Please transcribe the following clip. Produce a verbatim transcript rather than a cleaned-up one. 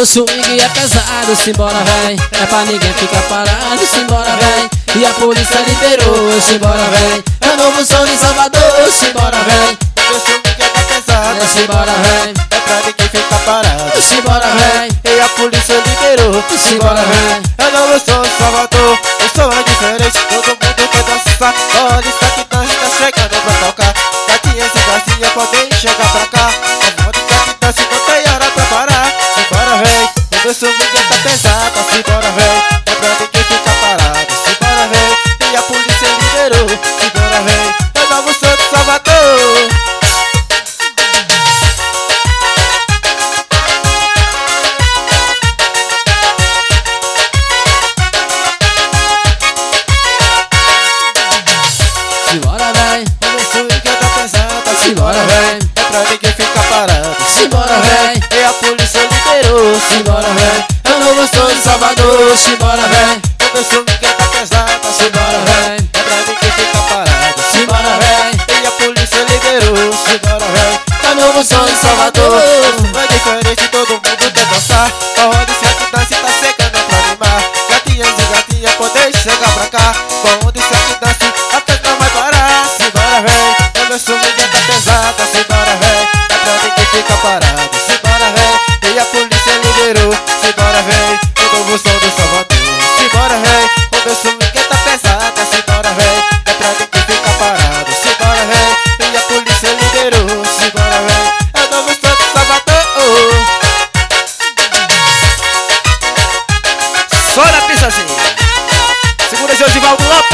novo swing é pesado, simbora véi. É pra ninguém ficar parado, simbora véi. E a polícia liberou, simbora véi. É novo som em Salvador, simbora véi. O swing é pesado, É simbora véi. é pra ninguém ficar parado. Simbora véi. E a polícia liberou, Simbora véi. é novo som em Salvador. O som é diferente, todo mundo quer dançar. Olha isso aqui, dança, tá chegando pra tocar. Gatinhas e gatinhas podem chegar pra cá. Olha isso aqui, dança, não tem hora pra parar. Simbora véi, o meu swing tá pesado. Simbora véi, é pra ninguém ficar parado. Simbora véi, e a polícia liberou. Simbora véi, é novo som de Salvador. Simbora véi. O meu swing tá pesado. Simbora véi. É pra ninguém ficar parado. Simbora véi. E a polícia liberou. Simbora véi. É o novo som de Salvador, simbora véi. O meu swing tá pesado. Simbora véi. É pra ninguém ficar parado. Simbora véi. E a polícia liberou. Simbora véi. É o novo som de Salvador. É diferente, todo mundo quer dançar. A roda certo dança tá chegando pra animar. Gatinhas e gatinhas podem chegar pra cá. Com onde certo dança, a festa não vai parar. Simbora véi. O meu swing tá pesado. Simbora véi. É pra ninguém ficar parado. Simbora véi. E a polícia liberou. Simbora véi. O novo som do Salvador. Simbora véi. O meu swing tá pesado. Simbora véi. É pra ninguém ficar parado. Simbora véi. E a polícia liberou. Simbora véi. É o novo som do Salvador. Só na pista assim. Segura Josivaldo Lopes.